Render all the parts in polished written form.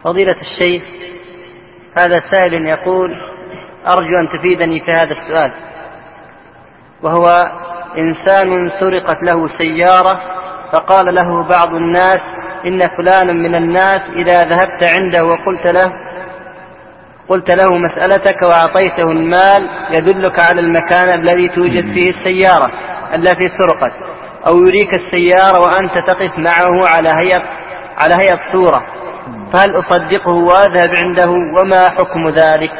فضيلة الشيخ، هذا سائل يقول: أرجو أن تفيدني في هذا السؤال، وهو إنسان سرقت له سيارة، فقال له بعض الناس: إن فلانا من الناس إذا ذهبت عنده قلت له مسألتك وأعطيته المال يدلك على المكان الذي توجد فيه السيارة التي سرقت، أو يريك السيارة وأنت تقف معه على هيئة صورة، فهل أصدقه وأذهب عنده، وما حكم ذلك؟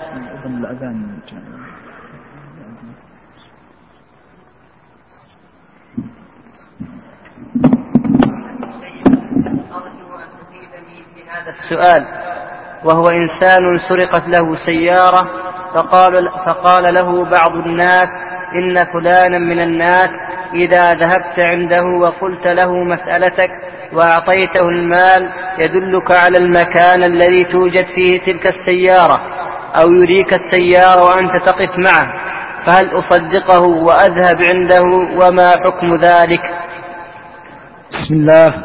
هذا السؤال، وهو إنسان سرقت له سيارة، فقال له بعض الناس: إن فلانا من الناس إذا ذهبت عنده وقلت له مسألتك وأعطيته المال يدلك على المكان الذي توجد فيه تلك السيارة، أو يريك السيارة وأنت تقف معه، فهل أصدقه وأذهب عنده، وما حكم ذلك؟ بسم الله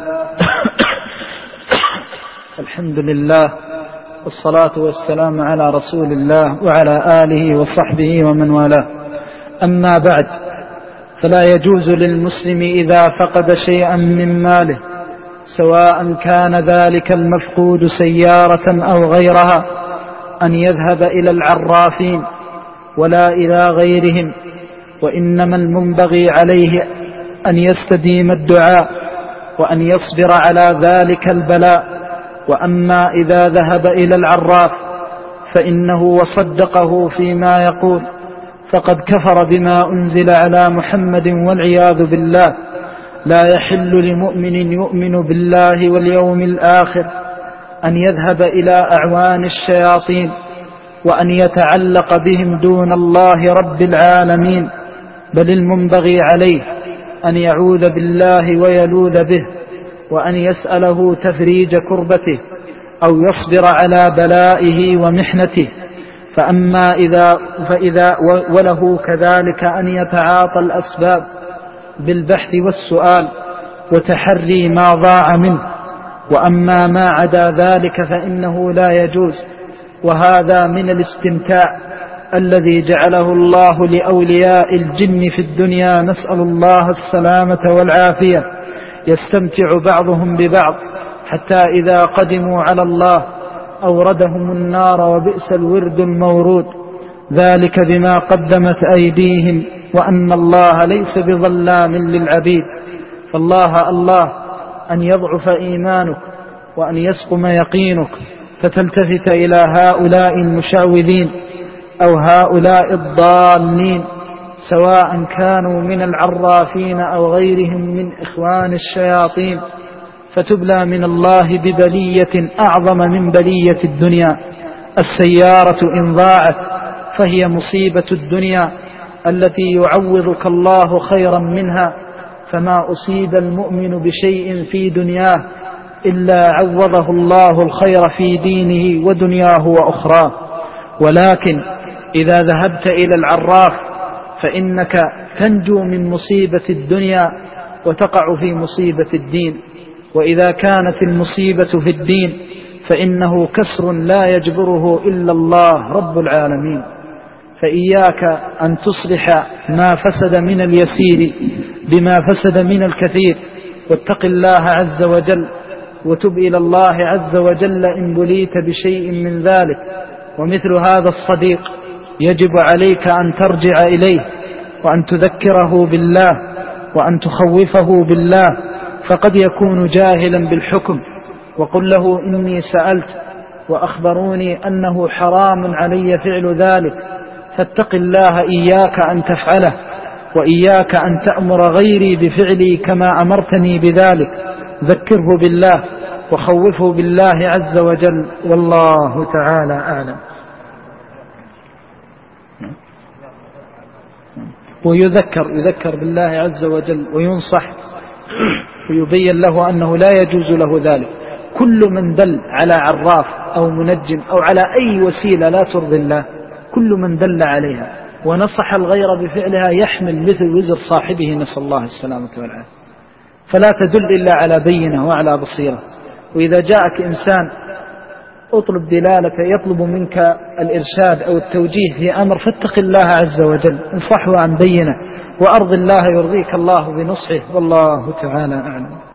الحمد لله والصلاة والسلام على رسول الله وعلى آله وصحبه ومن والاه. أما بعد، فلا يجوز للمسلم إذا فقد شيئا من ماله، سواء كان ذلك المفقود سيارة أو غيرها، أن يذهب إلى العرافين ولا إلى غيرهم، وإنما المنبغي عليه أن يستديم الدعاء وأن يصبر على ذلك البلاء. وأما إذا ذهب إلى العراف فإنه وصدقه فيما يقول فقد كفر بما أنزل على محمد والعياذ بالله. لا يحل لمؤمن يؤمن بالله واليوم الآخر أن يذهب إلى أعوان الشياطين وأن يتعلق بهم دون الله رب العالمين، بل المنبغي عليه أن يعوذ بالله ويلوذ به، وأن يسأله تفريج كربته أو يصبر على بلائه ومحنته. فإذا وله كذلك أن يتعاطى الأسباب بالبحث والسؤال وتحري ما ضاع منه. وأما ما عدا ذلك فإنه لا يجوز، وهذا من الاستمتاع الذي جعله الله لأولياء الجن في الدنيا، نسأل الله السلامة والعافية. يستمتع بعضهم ببعض حتى إذا قدموا على الله أوردهم النار، وبئس الورد المورود، ذلك بما قدمت أيديهم وأن الله ليس بظلام للعبيد. فالله أن يضعف إيمانك وأن يسقم يقينك، فتلتفت إلى هؤلاء المشعوذين أو هؤلاء الضالين، سواء كانوا من العرافين أو غيرهم من إخوان الشياطين، فتبلى من الله ببلية أعظم من بلية الدنيا. السيارة إن ضاعت فهي مصيبة الدنيا التي يعوضك الله خيرا منها، فما أصيب المؤمن بشيء في دنياه إلا عوضه الله الخير في دينه ودنياه وأخراه. ولكن إذا ذهبت إلى العراف فإنك تنجو من مصيبة الدنيا وتقع في مصيبة الدين. وإذا كانت المصيبة في الدين فإنه كسر لا يجبره إلا الله رب العالمين. فإياك أن تصلح ما فسد من اليسير بما فسد من الكثير، واتق الله عز وجل وتب إلى الله عز وجل إن بليت بشيء من ذلك. ومثل هذا الصديق يجب عليك أن ترجع إليه وأن تذكره بالله وأن تخوفه بالله، فقد يكون جاهلا بالحكم. وقل له: إني سألت وأخبروني أنه حرام علي فعل ذلك، فاتق الله إياك أن تفعله، وإياك أن تأمر غيري بفعلي كما أمرتني بذلك. ذكره بالله وخوفه بالله عز وجل، والله تعالى أعلم. ويذكر بالله عز وجل وينصح ويبين له أنه لا يجوز له ذلك. كل من دل على عراف أو منجم أو على أي وسيلة لا ترضي الله، كل من دل عليها ونصح الغير بفعلها يحمل مثل وزر صاحبه، نسأل الله السلامة والعافية. فلا تدل إلا على بينة وعلى بصيرة. وإذا جاءك إنسان اطلب دلالة يطلب منك الإرشاد أو التوجيه في أمر، فاتق الله عز وجل، انصحه عن بينه، وأرض الله يرضيك الله بنصحه، والله تعالى أعلم.